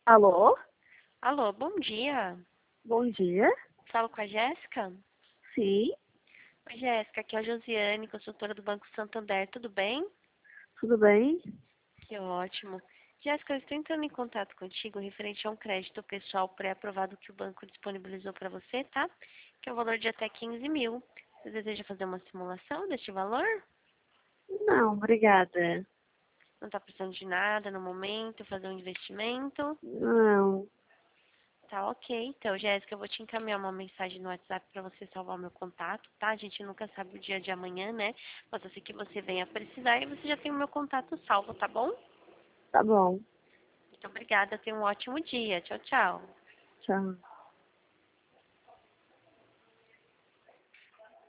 Alô? Alô, bom dia. Bom dia. Falo com a Jéssica? Sim, Oi, Jéssica, aqui é a Josiane, consultora do Banco Santander, tudo bem? tudo bem? Que ótimo. Jéssica, eu estou entrando em contato contigo referente a um crédito pessoal pré-aprovado que o banco disponibilizou para você, tá? Que é o valor de até 15 mil. Você deseja fazer uma simulação deste valor? Não, obrigada. Não está precisando de nada no momento, fazer um investimento? Não, Tá ok. Então, Jéssica, eu vou te encaminhar uma mensagem no WhatsApp para você salvar o meu contato, tá? A gente nunca sabe o dia de amanhã, né? Pode ser que você venha precisar e você já tem o meu contato salvo, tá bom? tá bom. Muito obrigada. Tenha um ótimo dia. Tchau, tchau. Tchau.